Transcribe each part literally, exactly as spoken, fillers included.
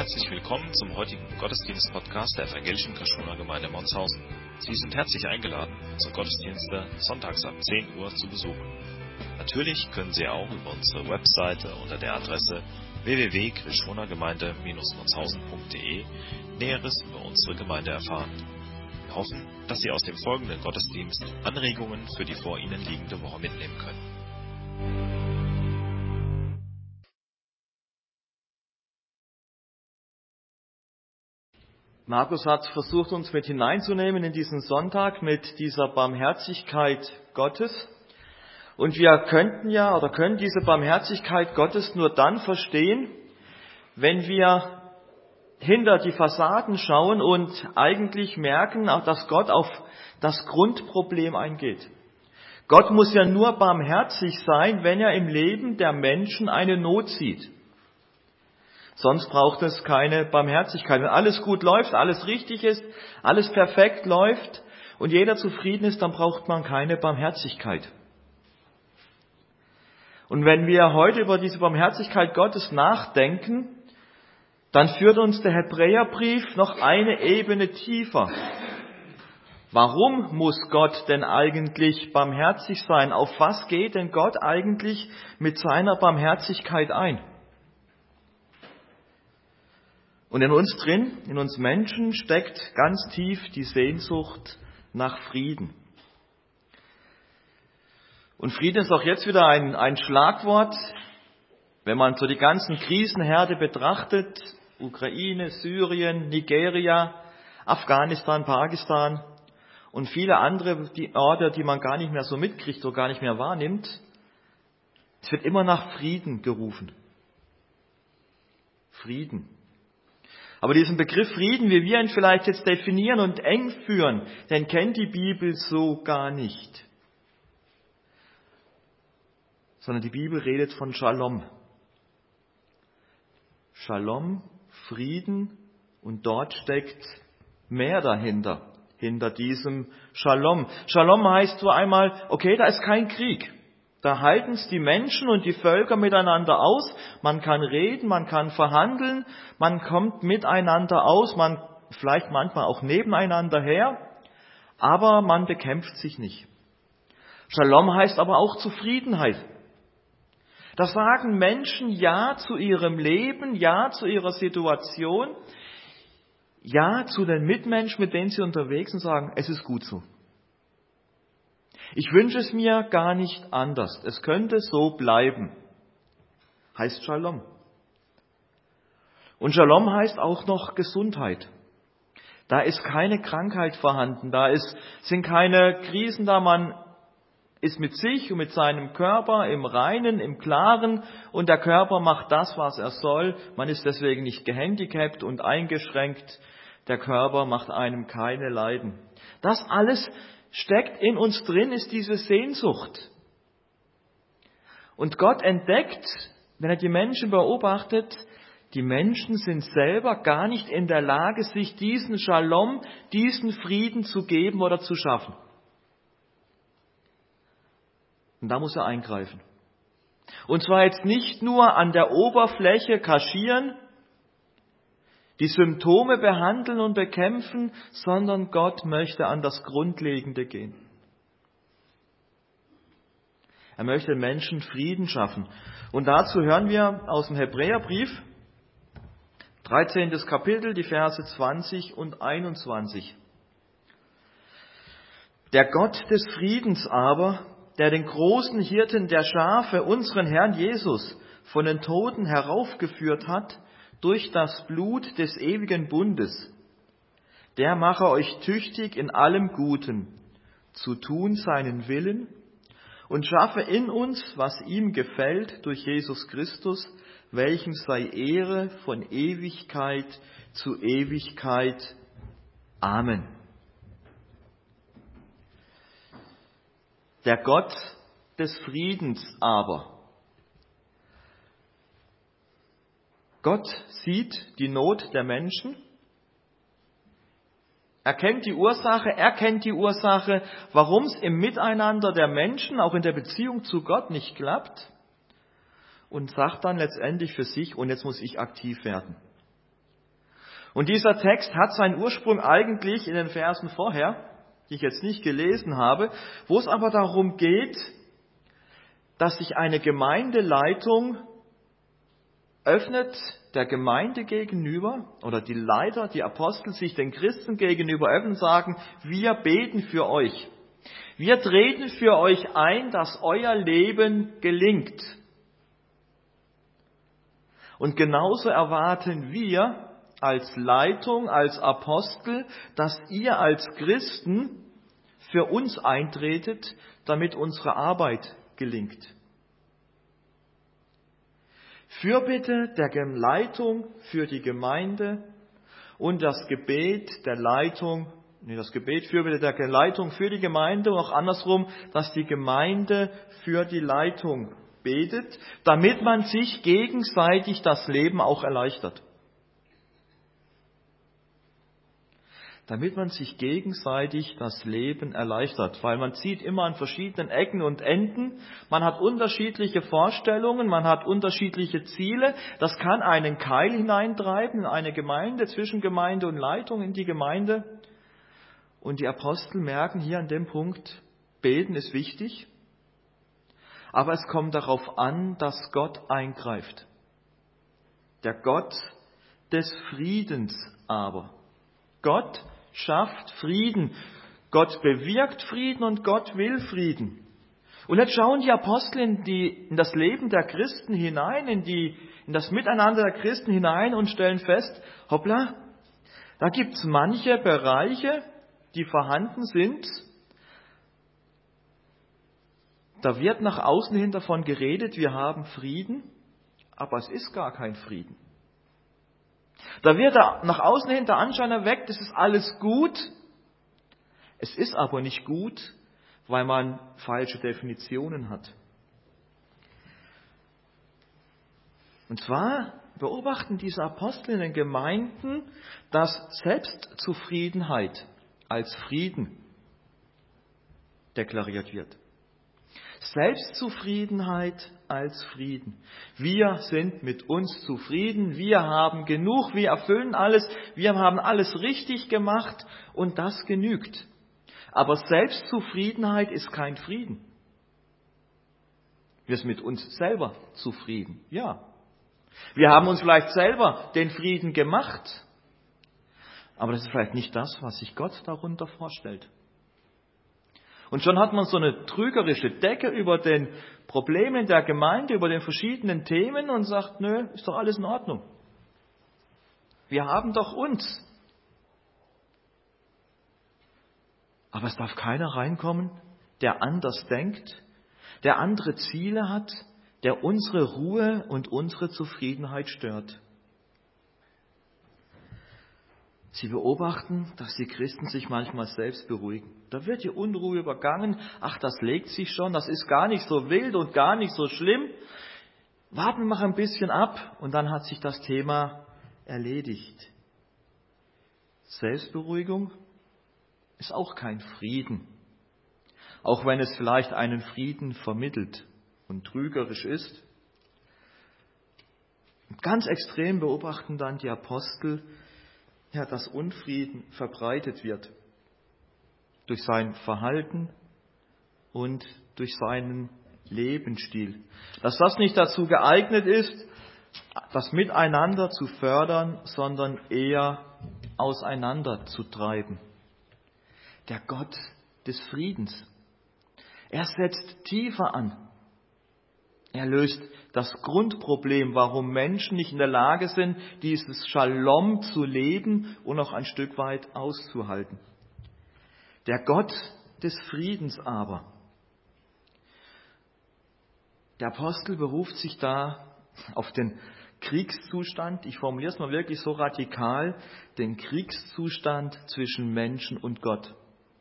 Herzlich willkommen zum heutigen Gottesdienst-Podcast der Evangelischen Kaschuner Gemeinde Monshausen. Sie sind herzlich eingeladen, unsere Gottesdienste sonntags ab zehn Uhr zu besuchen. Natürlich können Sie auch über unsere Webseite unter der Adresse w w w punkt kaschunergemeinde Bindestrich monshausen punkt d e Näheres über unsere Gemeinde erfahren. Wir hoffen, dass Sie aus dem folgenden Gottesdienst Anregungen für die vor Ihnen liegende Woche mitnehmen können. Markus hat versucht, uns mit hineinzunehmen in diesen Sonntag mit dieser Barmherzigkeit Gottes. Und wir könnten ja oder können diese Barmherzigkeit Gottes nur dann verstehen, wenn wir hinter die Fassaden schauen und eigentlich merken, dass Gott auf das Grundproblem eingeht. Gott muss ja nur barmherzig sein, wenn er im Leben der Menschen eine Not sieht. Sonst braucht es keine Barmherzigkeit. Wenn alles gut läuft, alles richtig ist, alles perfekt läuft und jeder zufrieden ist, dann braucht man keine Barmherzigkeit. Und wenn wir heute über diese Barmherzigkeit Gottes nachdenken, dann führt uns der Hebräerbrief noch eine Ebene tiefer. Warum muss Gott denn eigentlich barmherzig sein? Auf was geht denn Gott eigentlich mit seiner Barmherzigkeit ein? Und in uns drin, in uns Menschen, steckt ganz tief die Sehnsucht nach Frieden. Und Frieden ist auch jetzt wieder ein, ein Schlagwort, wenn man so die ganzen Krisenherde betrachtet, Ukraine, Syrien, Nigeria, Afghanistan, Pakistan und viele andere die Orte, die man gar nicht mehr so mitkriegt oder gar nicht mehr wahrnimmt. Es wird immer nach Frieden gerufen. Frieden. Aber diesen Begriff Frieden, wie wir ihn vielleicht jetzt definieren und eng führen, den kennt die Bibel so gar nicht. Sondern die Bibel redet von Shalom. Shalom, Frieden, und dort steckt mehr dahinter, hinter diesem Shalom. Shalom heißt so einmal, okay, da ist kein Krieg. Da halten es die Menschen und die Völker miteinander aus. Man kann reden, man kann verhandeln, man kommt miteinander aus, man vielleicht manchmal auch nebeneinander her, aber man bekämpft sich nicht. Shalom heißt aber auch Zufriedenheit. Da sagen Menschen Ja zu ihrem Leben, Ja zu ihrer Situation, Ja zu den Mitmenschen, mit denen sie unterwegs sind, und sagen, es ist gut so. Ich wünsche es mir gar nicht anders. Es könnte so bleiben. Heißt Shalom. Und Shalom heißt auch noch Gesundheit. Da ist keine Krankheit vorhanden. Da ist, sind keine Krisen da. Man ist mit sich und mit seinem Körper im Reinen, im Klaren. Und der Körper macht das, was er soll. Man ist deswegen nicht gehandicapt und eingeschränkt. Der Körper macht einem keine Leiden. Das alles steckt in uns drin, ist diese Sehnsucht. Und Gott entdeckt, wenn er die Menschen beobachtet, die Menschen sind selber gar nicht in der Lage, sich diesen Shalom, diesen Frieden zu geben oder zu schaffen. Und da muss er eingreifen. Und zwar jetzt nicht nur an der Oberfläche kaschieren, die Symptome behandeln und bekämpfen, sondern Gott möchte an das Grundlegende gehen. Er möchte den Menschen Frieden schaffen. Und dazu hören wir aus dem Hebräerbrief, dreizehntes Kapitel, die Verse zwanzig und einundzwanzig. Der Gott des Friedens aber, der den großen Hirten der Schafe, unseren Herrn Jesus, von den Toten heraufgeführt hat, durch das Blut des ewigen Bundes, der mache euch tüchtig in allem Guten, zu tun seinen Willen und schaffe in uns, was ihm gefällt, durch Jesus Christus, welchem sei Ehre von Ewigkeit zu Ewigkeit. Amen. Der Gott des Friedens aber. Gott sieht die Not der Menschen, er kennt die Ursache, er kennt die Ursache, warum es im Miteinander der Menschen, auch in der Beziehung zu Gott, nicht klappt, und sagt dann letztendlich für sich, und jetzt muss ich aktiv werden. Und dieser Text hat seinen Ursprung eigentlich in den Versen vorher, die ich jetzt nicht gelesen habe, wo es aber darum geht, dass sich eine Gemeindeleitung öffnet der Gemeinde gegenüber, oder die Leiter, die Apostel sich den Christen gegenüber öffnen und sagen, wir beten für euch. Wir treten für euch ein, dass euer Leben gelingt. Und genauso erwarten wir als Leitung, als Apostel, dass ihr als Christen für uns eintretet, damit unsere Arbeit gelingt. Fürbitte der Leitung für die Gemeinde und das Gebet der Leitung, nee, das Gebet Fürbitte der Leitung für die Gemeinde und auch andersrum, dass die Gemeinde für die Leitung betet, damit man sich gegenseitig das Leben auch erleichtert. Damit man sich gegenseitig das Leben erleichtert. Weil man zieht immer an verschiedenen Ecken und Enden. Man hat unterschiedliche Vorstellungen, man hat unterschiedliche Ziele. Das kann einen Keil hineintreiben in eine Gemeinde, zwischen Gemeinde und Leitung in die Gemeinde. Und die Apostel merken hier an dem Punkt, beten ist wichtig. Aber es kommt darauf an, dass Gott eingreift. Der Gott des Friedens aber. Gott schafft Frieden. Gott bewirkt Frieden und Gott will Frieden. Und jetzt schauen die Apostel in, die, in das Leben der Christen hinein, in, die, in das Miteinander der Christen hinein und stellen fest, hoppla, da gibt es manche Bereiche, die vorhanden sind. Da wird nach außen hin davon geredet, wir haben Frieden, aber es ist gar kein Frieden. Da wird nach außen hin der Anschein erweckt, es ist alles gut. Es ist aber nicht gut, weil man falsche Definitionen hat. Und zwar beobachten diese Apostel in den Gemeinden, dass Selbstzufriedenheit als Frieden deklariert wird. Selbstzufriedenheit als Frieden. Wir sind mit uns zufrieden, wir haben genug, wir erfüllen alles, wir haben alles richtig gemacht und das genügt. Aber Selbstzufriedenheit ist kein Frieden. Wir sind mit uns selber zufrieden, ja. Wir haben uns vielleicht selber den Frieden gemacht, aber das ist vielleicht nicht das, was sich Gott darunter vorstellt. Und schon hat man so eine trügerische Decke über den Problemen der Gemeinde, über den verschiedenen Themen und sagt, nö, ist doch alles in Ordnung. Wir haben doch uns. Aber es darf keiner reinkommen, der anders denkt, der andere Ziele hat, der unsere Ruhe und unsere Zufriedenheit stört. Sie beobachten, dass die Christen sich manchmal selbst beruhigen. Da wird die Unruhe übergangen. Ach, das legt sich schon. Das ist gar nicht so wild und gar nicht so schlimm. Warten wir mal ein bisschen ab und dann hat sich das Thema erledigt. Selbstberuhigung ist auch kein Frieden. Auch wenn es vielleicht einen Frieden vermittelt und trügerisch ist. Und ganz extrem beobachten dann die Apostel, ja, dass Unfrieden verbreitet wird durch sein Verhalten und durch seinen Lebensstil. Dass das nicht dazu geeignet ist, das Miteinander zu fördern, sondern eher auseinanderzutreiben. Der Gott des Friedens. Er setzt tiefer an. Er löst das Grundproblem, warum Menschen nicht in der Lage sind, dieses Shalom zu leben und auch ein Stück weit auszuhalten. Der Gott des Friedens aber. Der Apostel beruft sich da auf den Kriegszustand, ich formuliere es mal wirklich so radikal, den Kriegszustand zwischen Menschen und Gott.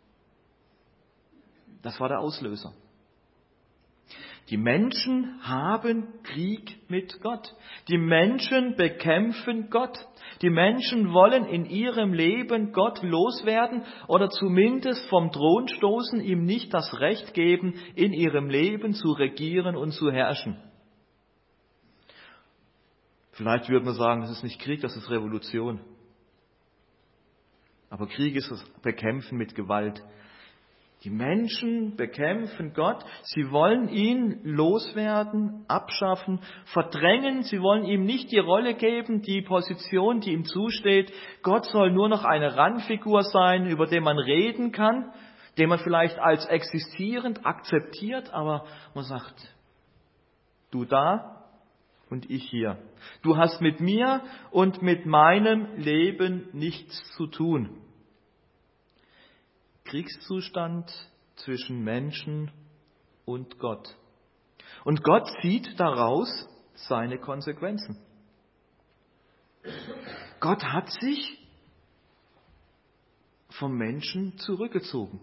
Das war der Auslöser. Die Menschen haben Krieg mit Gott. Die Menschen bekämpfen Gott. Die Menschen wollen in ihrem Leben Gott loswerden oder zumindest vom Thron stoßen, ihm nicht das Recht geben, in ihrem Leben zu regieren und zu herrschen. Vielleicht würde man sagen, das ist nicht Krieg, das ist Revolution. Aber Krieg ist das Bekämpfen mit Gewalt. Die Menschen bekämpfen Gott, sie wollen ihn loswerden, abschaffen, verdrängen, sie wollen ihm nicht die Rolle geben, die Position, die ihm zusteht. Gott soll nur noch eine Randfigur sein, über den man reden kann, den man vielleicht als existierend akzeptiert, aber man sagt, du da und ich hier. Du hast mit mir und mit meinem Leben nichts zu tun. Kriegszustand zwischen Menschen und Gott. Und Gott zieht daraus seine Konsequenzen. Gott hat sich vom Menschen zurückgezogen.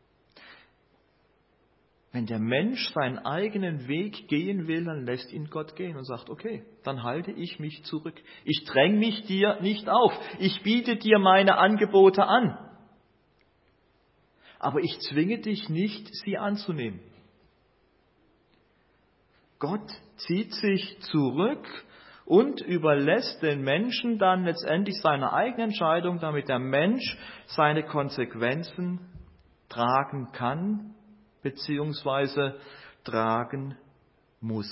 Wenn der Mensch seinen eigenen Weg gehen will, dann lässt ihn Gott gehen und sagt, okay, dann halte ich mich zurück. Ich dränge mich dir nicht auf. Ich biete dir meine Angebote an. Aber ich zwinge dich nicht, sie anzunehmen. Gott zieht sich zurück und überlässt den Menschen dann letztendlich seine eigene Entscheidung, damit der Mensch seine Konsequenzen tragen kann, beziehungsweise tragen muss.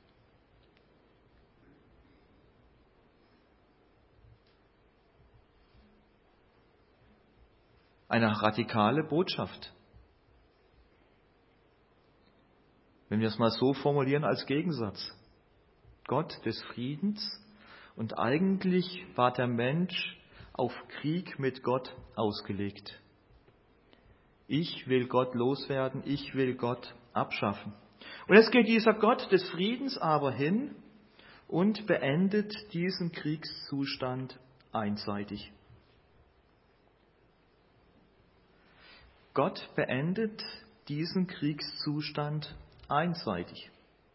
Eine radikale Botschaft. Wenn wir es mal so formulieren als Gegensatz. Gott des Friedens und eigentlich war der Mensch auf Krieg mit Gott ausgelegt. Ich will Gott loswerden, ich will Gott abschaffen. Und jetzt geht dieser Gott des Friedens aber hin und beendet diesen Kriegszustand einseitig. Gott beendet diesen Kriegszustand einseitig.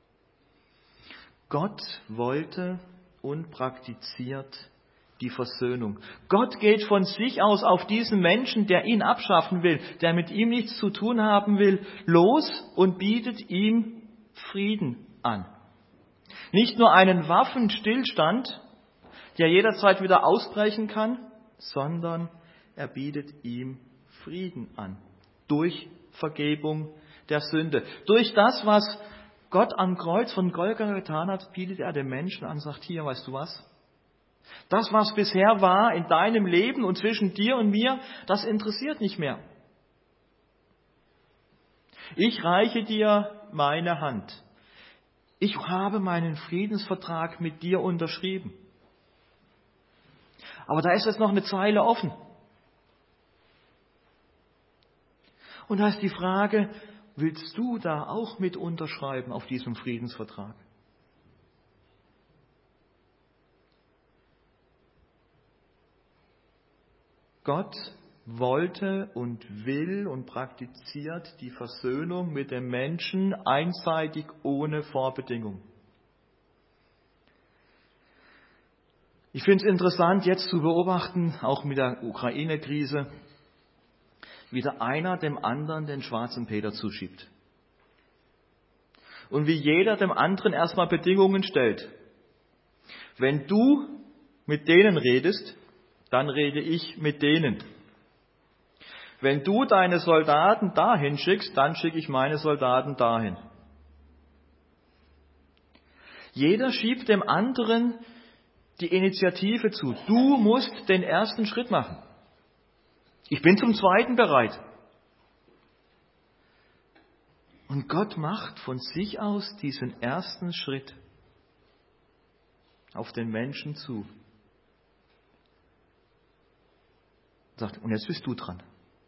Gott wollte und praktiziert die Versöhnung. Gott geht von sich aus auf diesen Menschen, der ihn abschaffen will, der mit ihm nichts zu tun haben will, los und bietet ihm Frieden an. Nicht nur einen Waffenstillstand, der jederzeit wieder ausbrechen kann, sondern er bietet ihm Frieden an. Durch Vergebung der Sünde. Durch das, was Gott am Kreuz von Golgatha getan hat, bietet er den Menschen an, sagt, hier, weißt du was? Das, was bisher war in deinem Leben und zwischen dir und mir, das interessiert nicht mehr. Ich reiche dir meine Hand. Ich habe meinen Friedensvertrag mit dir unterschrieben. Aber da ist jetzt noch eine Zeile offen. Und da ist die Frage, willst du da auch mit unterschreiben auf diesem Friedensvertrag? Gott wollte und will und praktiziert die Versöhnung mit dem Menschen einseitig ohne Vorbedingung. Ich finde es interessant, jetzt zu beobachten, auch mit der Ukraine-Krise, wie der einer dem anderen den schwarzen Peter zuschiebt. Und wie jeder dem anderen erstmal Bedingungen stellt. Wenn du mit denen redest, dann rede ich mit denen. Wenn du deine Soldaten dahin schickst, dann schicke ich meine Soldaten dahin. Jeder schiebt dem anderen die Initiative zu. Du musst den ersten Schritt machen. Ich bin zum zweiten bereit. Und Gott macht von sich aus diesen ersten Schritt auf den Menschen zu. Sagt, und jetzt bist du dran.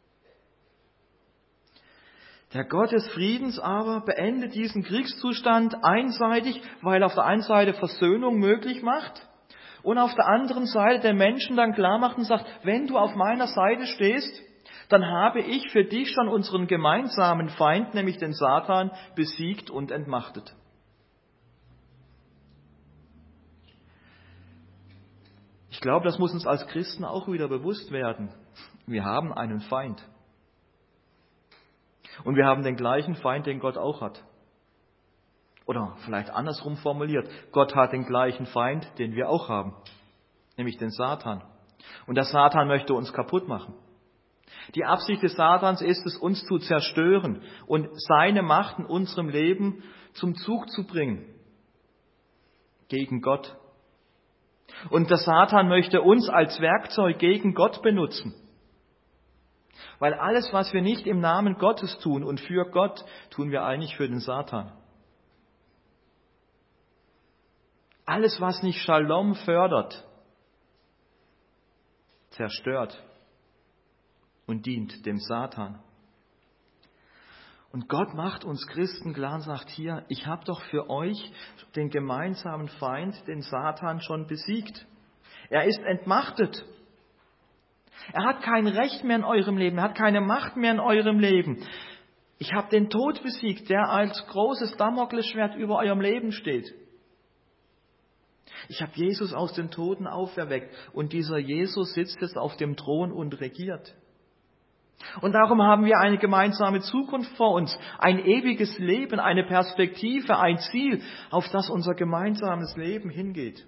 Der Gott des Friedens aber beendet diesen Kriegszustand einseitig, weil er auf der einen Seite Versöhnung möglich macht und auf der anderen Seite den Menschen dann klar macht und sagt, wenn du auf meiner Seite stehst, dann habe ich für dich schon unseren gemeinsamen Feind, nämlich den Satan, besiegt und entmachtet. Ich glaube, das muss uns als Christen auch wieder bewusst werden. Wir haben einen Feind. Und wir haben den gleichen Feind, den Gott auch hat. Oder vielleicht andersrum formuliert, Gott hat den gleichen Feind, den wir auch haben, nämlich den Satan. Und der Satan möchte uns kaputt machen. Die Absicht des Satans ist es, uns zu zerstören und seine Macht in unserem Leben zum Zug zu bringen. Gegen Gott. Und der Satan möchte uns als Werkzeug gegen Gott benutzen. Weil alles, was wir nicht im Namen Gottes tun und für Gott, tun wir eigentlich für den Satan. Alles, was nicht Shalom fördert, zerstört und dient dem Satan. Und Gott macht uns Christen klar und sagt hier, ich habe doch für euch den gemeinsamen Feind, den Satan, schon besiegt. Er ist entmachtet. Er hat kein Recht mehr in eurem Leben, er hat keine Macht mehr in eurem Leben. Ich habe den Tod besiegt, der als großes Damoklesschwert über eurem Leben steht. Ich habe Jesus aus den Toten auferweckt und dieser Jesus sitzt jetzt auf dem Thron und regiert. Und darum haben wir eine gemeinsame Zukunft vor uns, ein ewiges Leben, eine Perspektive, ein Ziel, auf das unser gemeinsames Leben hingeht.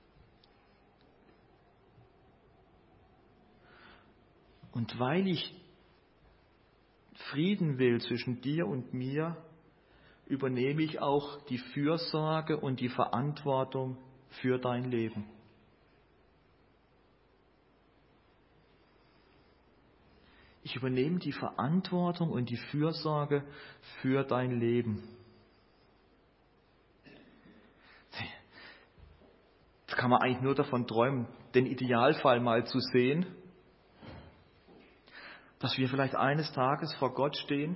Und weil ich Frieden will zwischen dir und mir, übernehme ich auch die Fürsorge und die Verantwortung für dein Leben. Ich übernehme die Verantwortung und die Fürsorge für dein Leben. Jetzt kann man eigentlich nur davon träumen, den Idealfall mal zu sehen, dass wir vielleicht eines Tages vor Gott stehen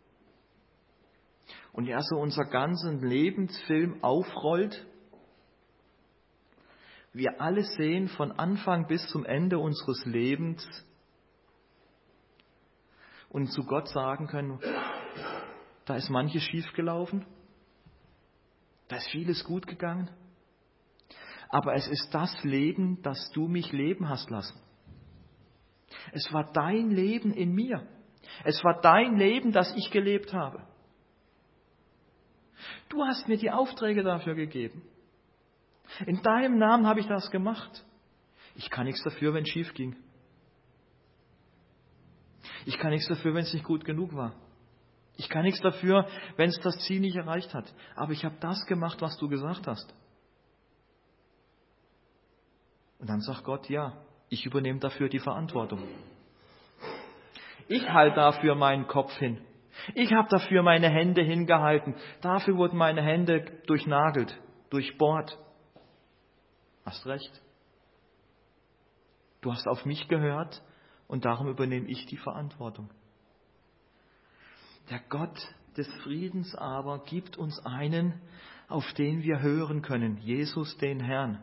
und er so unser ganzen Lebensfilm aufrollt. Wir alle sehen von Anfang bis zum Ende unseres Lebens und zu Gott sagen können, da ist manches schiefgelaufen, da ist vieles gut gegangen, aber es ist das Leben, das du mich leben hast lassen. Es war dein Leben in mir. Es war dein Leben, das ich gelebt habe. Du hast mir die Aufträge dafür gegeben. In deinem Namen habe ich das gemacht. Ich kann nichts dafür, wenn es schief ging. Ich kann nichts dafür, wenn es nicht gut genug war. Ich kann nichts dafür, wenn es das Ziel nicht erreicht hat. Aber ich habe das gemacht, was du gesagt hast. Und dann sagt Gott, ja, ich übernehme dafür die Verantwortung. Ich halte dafür meinen Kopf hin. Ich habe dafür meine Hände hingehalten. Dafür wurden meine Hände durchnagelt, durchbohrt. Hast recht. Du hast auf mich gehört und darum übernehme ich die Verantwortung. Der Gott des Friedens aber gibt uns einen, auf den wir hören können, Jesus den Herrn.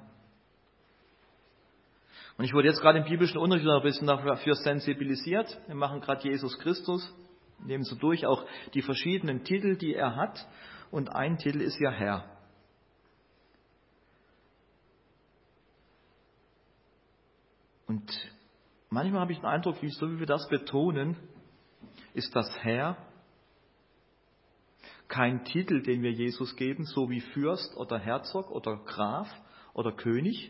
Und ich wurde jetzt gerade im biblischen Unterricht ein bisschen dafür sensibilisiert. Wir machen gerade Jesus Christus, nehmen so durch auch die verschiedenen Titel, die er hat. Und ein Titel ist ja Herr. Und manchmal habe ich den Eindruck, wie so wie wir das betonen, ist das Herr kein Titel, den wir Jesus geben, so wie Fürst oder Herzog oder Graf oder König,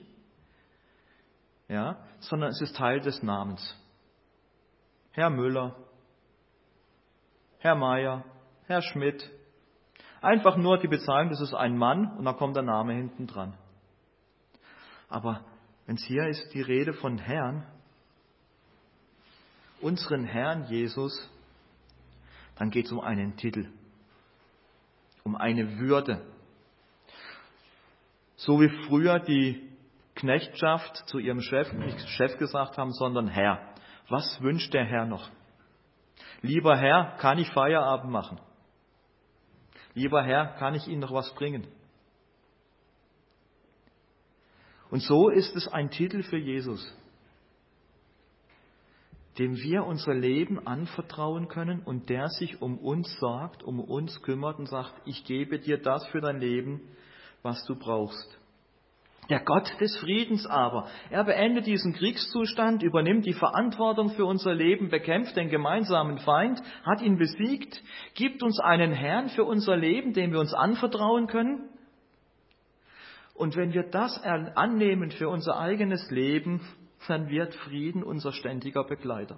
ja, sondern es ist Teil des Namens. Herr Müller, Herr Meier, Herr Schmidt. Einfach nur die Bezeichnung, das ist ein Mann und dann kommt der Name hinten dran. Aber wenn es hier ist die Rede von Herrn, unseren Herrn Jesus, dann geht es um einen Titel, um eine Würde. So wie früher die Knechtschaft zu ihrem Chef, nicht Chef gesagt haben, sondern Herr. Was wünscht der Herr noch? Lieber Herr, kann ich Feierabend machen? Lieber Herr, kann ich Ihnen noch was bringen? Und so ist es ein Titel für Jesus, dem wir unser Leben anvertrauen können und der sich um uns sorgt, um uns kümmert und sagt, ich gebe dir das für dein Leben, was du brauchst. Der Gott des Friedens aber, er beendet diesen Kriegszustand, übernimmt die Verantwortung für unser Leben, bekämpft den gemeinsamen Feind, hat ihn besiegt, gibt uns einen Herrn für unser Leben, dem wir uns anvertrauen können. Und wenn wir das annehmen für unser eigenes Leben, dann wird Frieden unser ständiger Begleiter.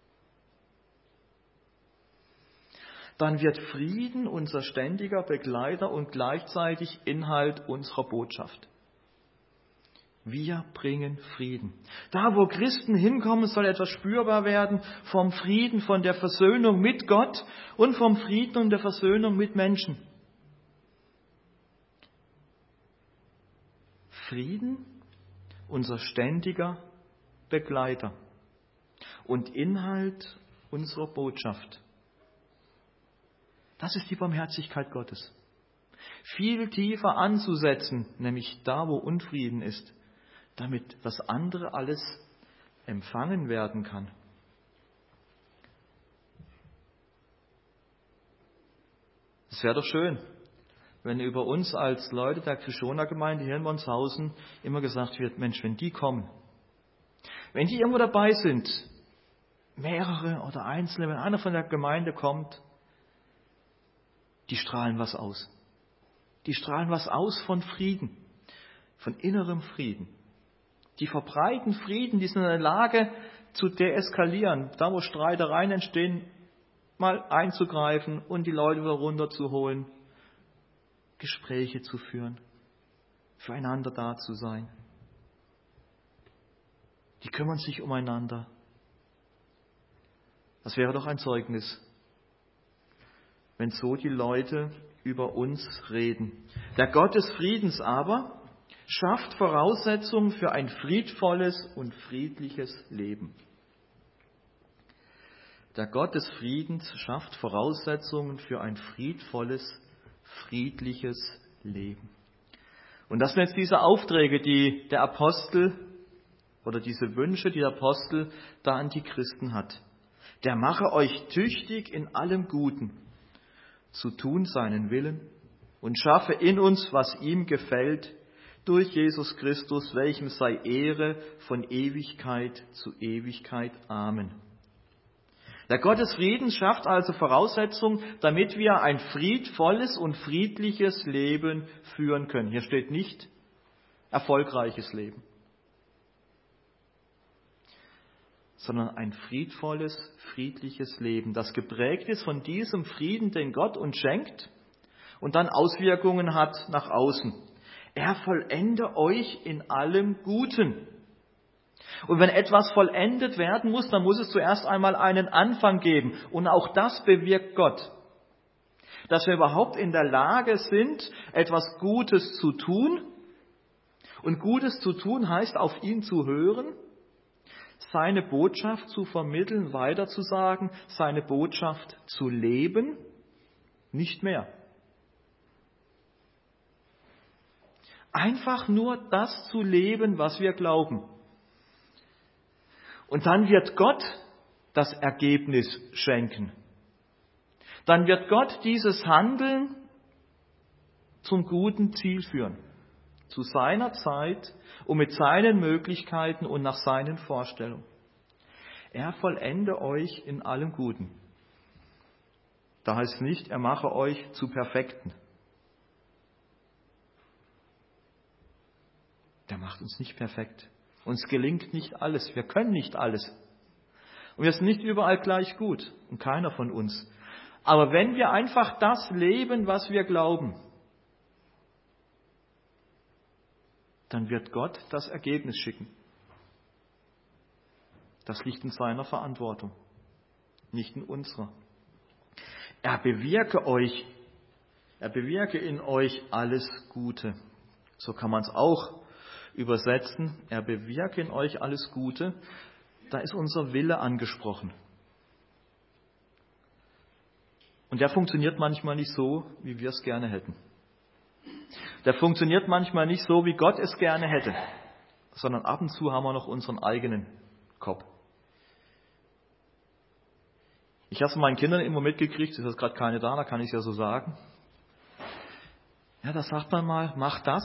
Dann wird Frieden unser ständiger Begleiter und gleichzeitig Inhalt unserer Botschaft. Wir bringen Frieden. Da, wo Christen hinkommen, soll etwas spürbar werden vom Frieden, von der Versöhnung mit Gott und vom Frieden und der Versöhnung mit Menschen. Frieden, unser ständiger Begleiter und Inhalt unserer Botschaft. Das ist die Barmherzigkeit Gottes. Viel tiefer anzusetzen, nämlich da, wo Unfrieden ist, damit das andere alles empfangen werden kann. Es wäre doch schön, wenn über uns als Leute der Krishona-Gemeinde hier in Monshausen immer gesagt wird, Mensch, wenn die kommen, wenn die irgendwo dabei sind, mehrere oder Einzelne, wenn einer von der Gemeinde kommt, die strahlen was aus. Die strahlen was aus von Frieden, von innerem Frieden. Die verbreiten Frieden, die sind in der Lage zu deeskalieren, da wo Streitereien entstehen, mal einzugreifen und die Leute wieder runterzuholen, Gespräche zu führen, füreinander da zu sein. Die kümmern sich umeinander. Das wäre doch ein Zeugnis, wenn so die Leute über uns reden. Der Gott des Friedens aber schafft Voraussetzungen für ein friedvolles und friedliches Leben. Der Gott des Friedens schafft Voraussetzungen für ein friedvolles, friedliches Leben. Und das sind jetzt diese Aufträge, die der Apostel oder diese Wünsche, die der Apostel da an die Christen hat. Der mache euch tüchtig in allem Guten, zu tun seinen Willen und schaffe in uns, was ihm gefällt, durch Jesus Christus, welchem sei Ehre von Ewigkeit zu Ewigkeit. Amen. Der Gott des Friedens schafft also Voraussetzungen, damit wir ein friedvolles und friedliches Leben führen können. Hier steht nicht erfolgreiches Leben, sondern ein friedvolles, friedliches Leben, das geprägt ist von diesem Frieden, den Gott uns schenkt und dann Auswirkungen hat nach außen. Er vollende euch in allem Guten. Und wenn etwas vollendet werden muss, dann muss es zuerst einmal einen Anfang geben. Und auch das bewirkt Gott. Dass wir überhaupt in der Lage sind, etwas Gutes zu tun. Und Gutes zu tun heißt, auf ihn zu hören, seine Botschaft zu vermitteln, weiterzusagen, seine Botschaft zu leben, nicht mehr. Einfach nur das zu leben, was wir glauben. Und dann wird Gott das Ergebnis schenken. Dann wird Gott dieses Handeln zum guten Ziel führen. Zu seiner Zeit und mit seinen Möglichkeiten und nach seinen Vorstellungen. Er vollende euch in allem Guten. Da heißt nicht, er mache euch zu Perfekten. Der macht uns nicht perfekt. Uns gelingt nicht alles. Wir können nicht alles. Und wir sind nicht überall gleich gut. Und keiner von uns. Aber wenn wir einfach das leben, was wir glauben, dann wird Gott das Ergebnis schicken. Das liegt in seiner Verantwortung, nicht in unserer. Er bewirke euch, er bewirke in euch alles Gute. So kann man es auch übersetzen. Er bewirke in euch alles Gute. Da ist unser Wille angesprochen. Und der funktioniert manchmal nicht so, wie wir es gerne hätten. Der funktioniert manchmal nicht so, wie Gott es gerne hätte, sondern ab und zu haben wir noch unseren eigenen Kopf. Ich habe es meinen Kindern immer mitgekriegt, es ist gerade keine da, da kann ich es ja so sagen. Ja, da sagt man mal, mach das.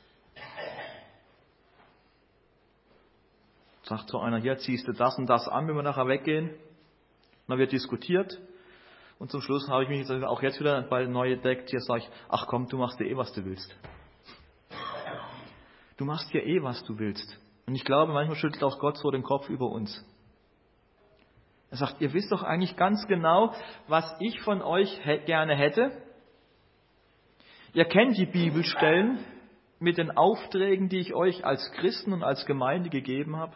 Sagt so einer, hier ziehst du das und das an, wenn wir nachher weggehen. Und dann wird diskutiert. Und zum Schluss habe ich mich jetzt auch jetzt wieder bei neu entdeckt. Hier sage ich, ach komm, du machst dir eh, was du willst. Du machst dir eh, was du willst. Und ich glaube, manchmal schüttelt auch Gott so den Kopf über uns. Er sagt, ihr wisst doch eigentlich ganz genau, was ich von euch gerne hätte. Ihr kennt die Bibelstellen mit den Aufträgen, die ich euch als Christen und als Gemeinde gegeben habe.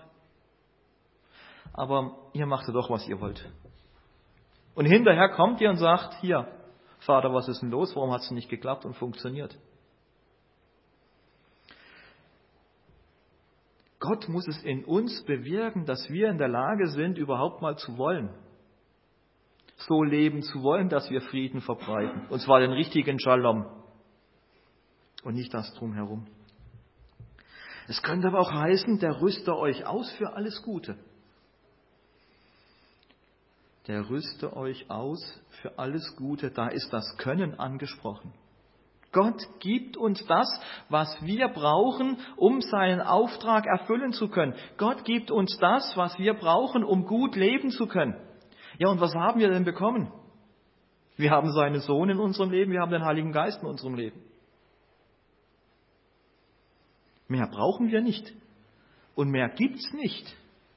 Aber ihr macht ja doch, was ihr wollt. Und hinterher kommt ihr und sagt, hier, Vater, was ist denn los? Warum hat es nicht geklappt und funktioniert? Gott muss es in uns bewirken, dass wir in der Lage sind, überhaupt mal zu wollen. So leben zu wollen, dass wir Frieden verbreiten. Und zwar den richtigen Shalom. Und nicht das drumherum. Es könnte aber auch heißen, der rüste euch aus für alles Gute. Der rüste euch aus für alles Gute. Da ist das Können angesprochen. Gott gibt uns das, was wir brauchen, um seinen Auftrag erfüllen zu können. Gott gibt uns das, was wir brauchen, um gut leben zu können. Ja, und was haben wir denn bekommen? Wir haben seinen Sohn in unserem Leben, wir haben den Heiligen Geist in unserem Leben. Mehr brauchen wir nicht. Und mehr gibt's nicht.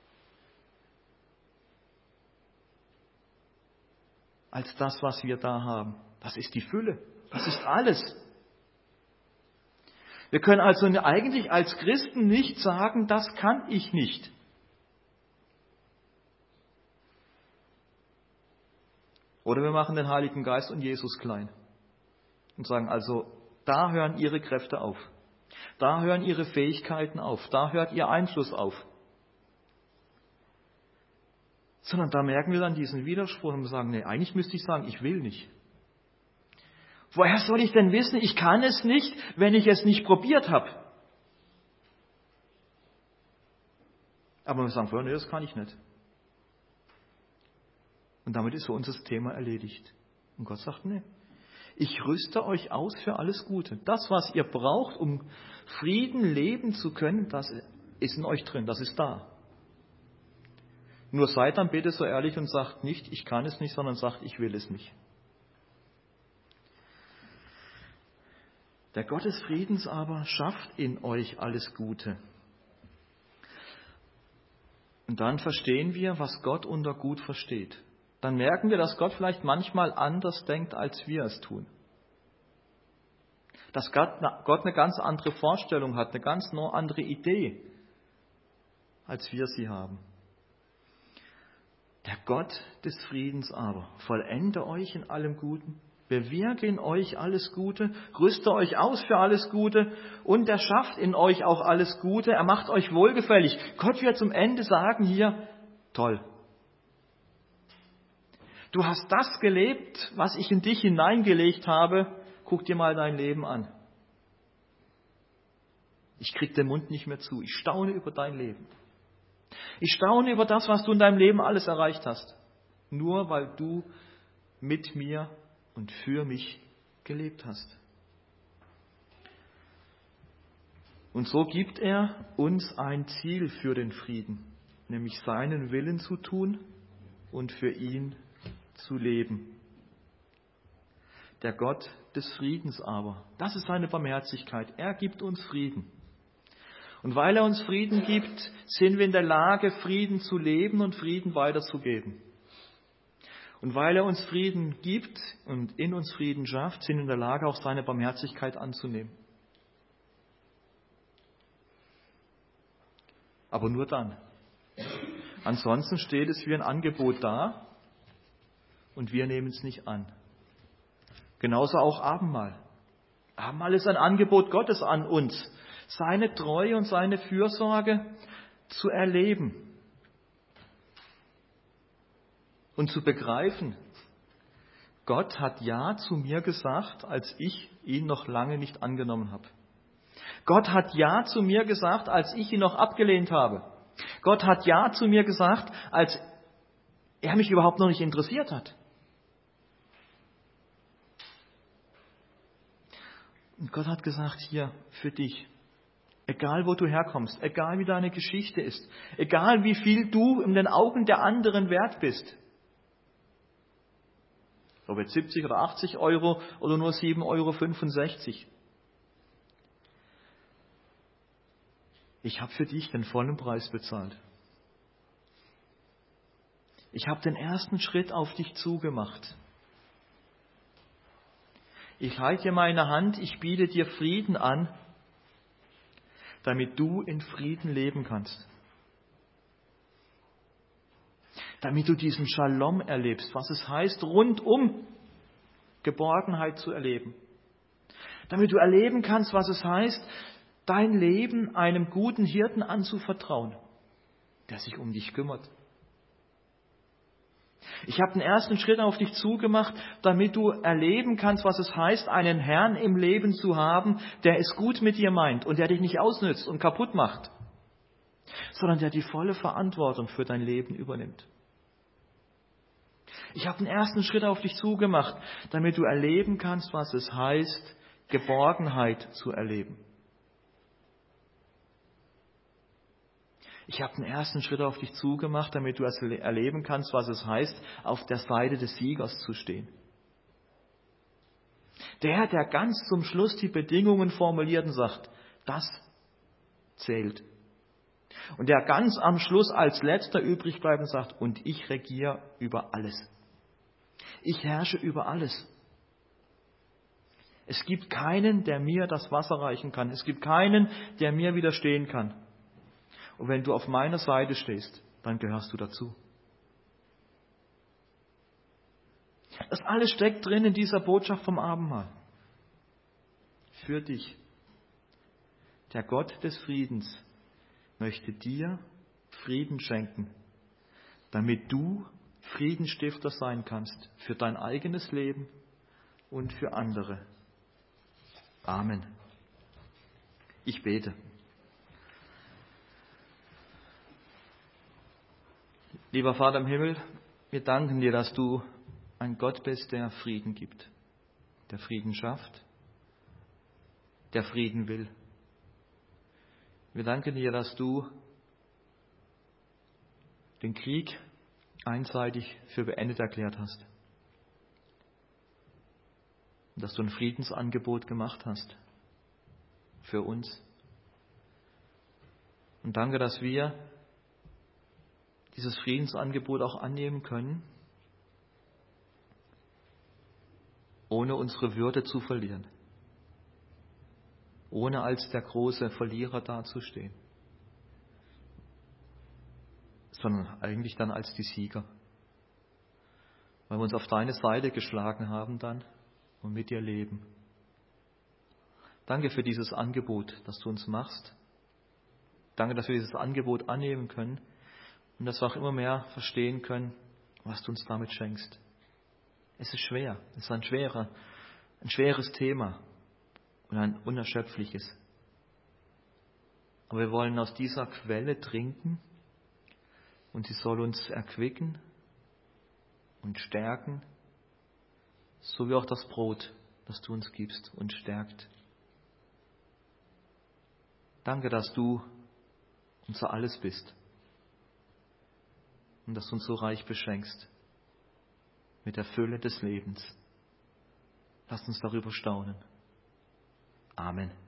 Als das, was wir da haben. Das ist die Fülle. Das ist alles. Wir können also eigentlich als Christen nicht sagen, das kann ich nicht. Oder wir machen den Heiligen Geist und Jesus klein. Und sagen also, da hören ihre Kräfte auf. Da hören ihre Fähigkeiten auf. Da hört ihr Einfluss auf. Sondern da merken wir dann diesen Widerspruch und sagen, nee, eigentlich müsste ich sagen, ich will nicht. Woher soll ich denn wissen, ich kann es nicht, wenn ich es nicht probiert habe? Aber wir sagen, nee, das kann ich nicht. Und damit ist so unser Thema erledigt. Und Gott sagt, nee, ich rüste euch aus für alles Gute. Das, was ihr braucht, um Frieden leben zu können, das ist in euch drin, das ist da. Nur seid dann bitte so ehrlich und sagt nicht, ich kann es nicht, sondern sagt, ich will es nicht. Der Gott des Friedens aber schafft in euch alles Gute. Und dann verstehen wir, was Gott unter gut versteht. Dann merken wir, dass Gott vielleicht manchmal anders denkt, als wir es tun. Dass Gott eine ganz andere Vorstellung hat, eine ganz andere Idee, als wir sie haben. Der Gott des Friedens aber vollende euch in allem Guten, bewirke in euch alles Gute, rüste euch aus für alles Gute und er schafft in euch auch alles Gute, er macht euch wohlgefällig. Gott wird zum Ende sagen hier, toll. Du hast das gelebt, was ich in dich hineingelegt habe, guck dir mal dein Leben an. Ich krieg den Mund nicht mehr zu, ich staune über dein Leben. Ich staune über das, was du in deinem Leben alles erreicht hast. Nur weil du mit mir und für mich gelebt hast. Und so gibt er uns ein Ziel für den Frieden, nämlich seinen Willen zu tun und für ihn zu leben. Der Gott des Friedens aber, das ist seine Barmherzigkeit. Er gibt uns Frieden. Und weil er uns Frieden gibt, sind wir in der Lage, Frieden zu leben und Frieden weiterzugeben. Und weil er uns Frieden gibt und in uns Frieden schafft, sind wir in der Lage, auch seine Barmherzigkeit anzunehmen. Aber nur dann. Ansonsten steht es wie ein Angebot da und wir nehmen es nicht an. Genauso auch Abendmahl. Abendmahl ist ein Angebot Gottes an uns, seine Treue und seine Fürsorge zu erleben und zu begreifen. Gott hat Ja zu mir gesagt, als ich ihn noch lange nicht angenommen habe. Gott hat Ja zu mir gesagt, als ich ihn noch abgelehnt habe. Gott hat Ja zu mir gesagt, als er mich überhaupt noch nicht interessiert hat. Und Gott hat gesagt, hier, für dich. Egal, wo du herkommst, egal, wie deine Geschichte ist, egal, wie viel du in den Augen der anderen wert bist. Ob jetzt siebzig oder achtzig Euro oder nur sieben Euro fünfundsechzig. Ich habe für dich den vollen Preis bezahlt. Ich habe den ersten Schritt auf dich zugemacht. Ich halte dir meine Hand, ich biete dir Frieden an, damit du in Frieden leben kannst. Damit du diesen Shalom erlebst, was es heißt, rundum Geborgenheit zu erleben. Damit du erleben kannst, was es heißt, dein Leben einem guten Hirten anzuvertrauen, der sich um dich kümmert. Ich habe den ersten Schritt auf dich zugemacht, damit du erleben kannst, was es heißt, einen Herrn im Leben zu haben, der es gut mit dir meint und der dich nicht ausnützt und kaputt macht, sondern der die volle Verantwortung für dein Leben übernimmt. Ich habe den ersten Schritt auf dich zugemacht, damit du erleben kannst, was es heißt, Geborgenheit zu erleben. Ich habe den ersten Schritt auf dich zugemacht, damit du erleben kannst, was es heißt, auf der Seite des Siegers zu stehen. Der, der ganz zum Schluss die Bedingungen formuliert und sagt, das zählt. Und der ganz am Schluss als letzter übrig bleibt und sagt, und ich regiere über alles. Ich herrsche über alles. Es gibt keinen, der mir das Wasser reichen kann. Es gibt keinen, der mir widerstehen kann. Und wenn du auf meiner Seite stehst, dann gehörst du dazu. Das alles steckt drin in dieser Botschaft vom Abendmahl. Für dich. Der Gott des Friedens möchte dir Frieden schenken, damit du Friedensstifter sein kannst für dein eigenes Leben und für andere. Amen. Ich bete. Lieber Vater im Himmel, wir danken dir, dass du ein Gott bist, der Frieden gibt, der Frieden schafft, der Frieden will. Wir danken dir, dass du den Krieg einseitig für beendet erklärt hast. Und dass du ein Friedensangebot gemacht hast für uns. Und danke, dass wir dieses Friedensangebot auch annehmen können, ohne unsere Würde zu verlieren, ohne als der große Verlierer dazustehen, sondern eigentlich dann als die Sieger, weil wir uns auf deine Seite geschlagen haben dann und mit dir leben. Danke für dieses Angebot, das du uns machst. Danke, dass wir dieses Angebot annehmen können und dass wir auch immer mehr verstehen können, was du uns damit schenkst. Es ist schwer, es ist ein schwerer, ein schweres Thema und ein unerschöpfliches. Aber wir wollen aus dieser Quelle trinken und sie soll uns erquicken und stärken, so wie auch das Brot, das du uns gibst und stärkt. Danke, dass du unser Alles bist und dass du uns so reich beschenkst mit der Fülle des Lebens. Lass uns darüber staunen. Amen.